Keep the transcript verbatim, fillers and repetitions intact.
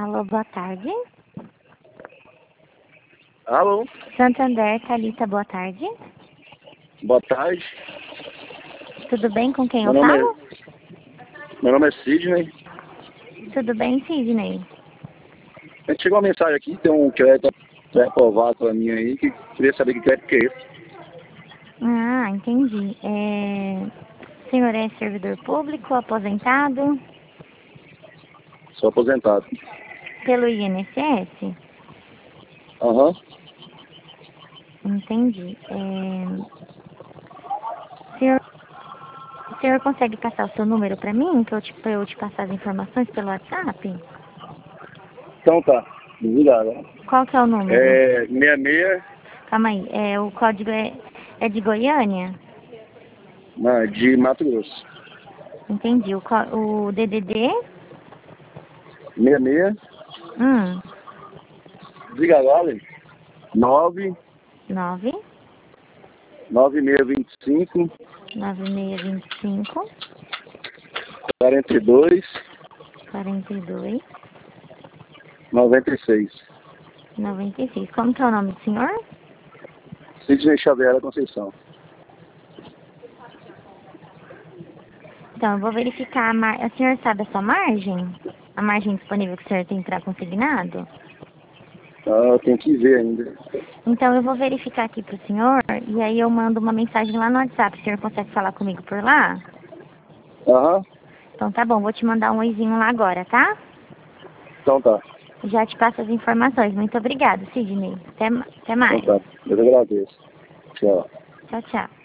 Alô, boa tarde. Alô? Santander, Thalita, boa tarde. Boa tarde. Tudo bem, com quem Meu eu nome falo? é, meu nome é Sidney. Tudo bem, Sidney? A gente chegou uma mensagem aqui, tem um crédito aprovado para mim aí, que queria saber que crédito que é esse. Ah, entendi. É... O senhor é servidor público, aposentado? Sou aposentado. Pelo I N S S? Aham. Entendi. É... O senhor... o senhor consegue passar o seu número para mim, para eu, te... pra eu te passar as informações pelo WhatsApp? Então tá. Obrigado. Qual que é o número? É sessenta e seis, Calma aí, é... o código é, é de Goiânia? não, de Mato Grosso. Entendi. O, co... o D D D? sessenta e seis, Hum, diga agora, nove, nove, nove seis dois cinco, nove seis vinte e cinco, quarenta e dois, quarenta e dois, noventa e seis. noventa e seis. Como que é o nome do senhor? Sidney Xavier da Conceição. Então, eu vou verificar a mar... O senhor sabe a sua margem? A margem disponível que o senhor tem para consignado? Ah, tem que ver ainda. Então, eu vou verificar aqui para o senhor e aí eu mando uma mensagem lá no WhatsApp. O senhor consegue falar comigo por lá? Aham. Então, tá bom. Vou te mandar um oizinho lá agora, tá? Então tá. Já te passo as informações. Muito obrigada, Sidney. Até, até mais. Então tá. Eu agradeço. Tchau. Tchau, tchau.